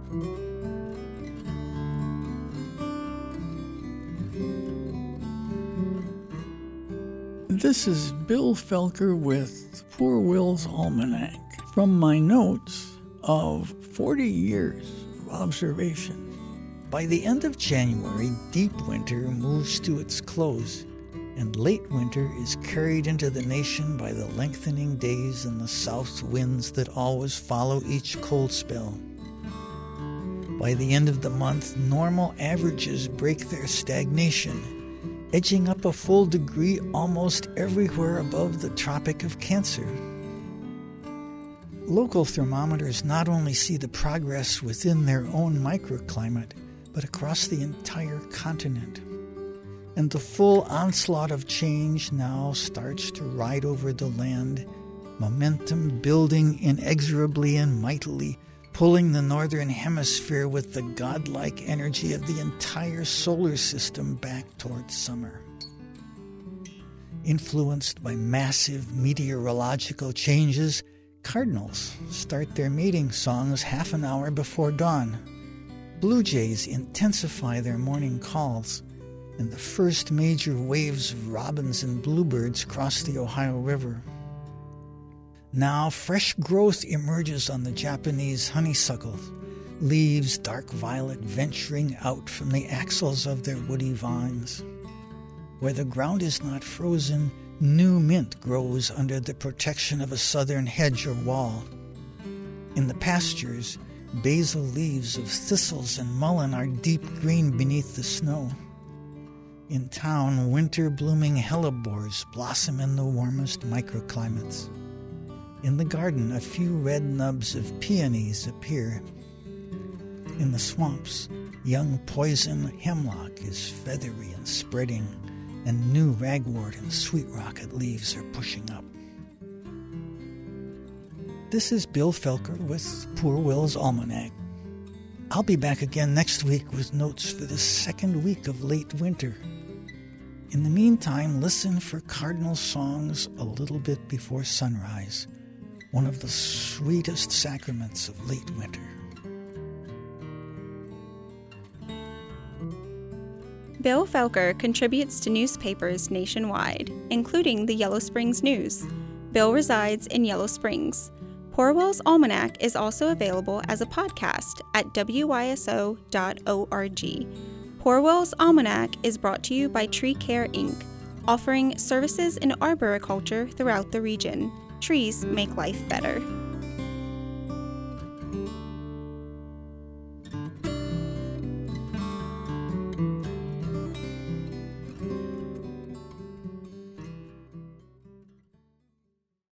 This is Bill Felker with Poor Will's Almanac from my notes of 40 years of observation. By the end of January, deep winter moves to its close, and late winter is carried into the nation by the lengthening days and the south winds that always follow each cold spell. By the end of the month, normal averages break their stagnation, edging up a full degree almost everywhere above the Tropic of Cancer. Local thermometers not only see the progress within their own microclimate, but across the entire continent. And the full onslaught of change now starts to ride over the land, momentum building inexorably and mightily, pulling the northern hemisphere with the godlike energy of the entire solar system back towards summer. Influenced by massive meteorological changes, cardinals start their mating songs half an hour before dawn. Blue jays intensify their morning calls, and the first major waves of robins and bluebirds cross the Ohio River. Now fresh growth emerges on the Japanese honeysuckles, leaves dark violet venturing out from the axils of their woody vines. Where the ground is not frozen, new mint grows under the protection of a southern hedge or wall. In the pastures, basal leaves of thistles and mullein are deep green beneath the snow. In town, winter-blooming hellebores blossom in the warmest microclimates. In the garden, a few red nubs of peonies appear. In the swamps, young poison hemlock is feathery and spreading, and new ragwort and sweet rocket leaves are pushing up. This is Bill Felker with Poor Will's Almanac. I'll be back again next week with notes for the second week of late winter. In the meantime, listen for cardinal songs a little bit before sunrise, one of the sweetest sacraments of late winter. Bill Felker contributes to newspapers nationwide, including the Yellow Springs News. Bill resides in Yellow Springs. Poor Will's Almanac is also available as a podcast at wyso.org. Poor Will's Almanac is brought to you by Tree Care, Inc., offering services in arboriculture throughout the region. Trees make life better.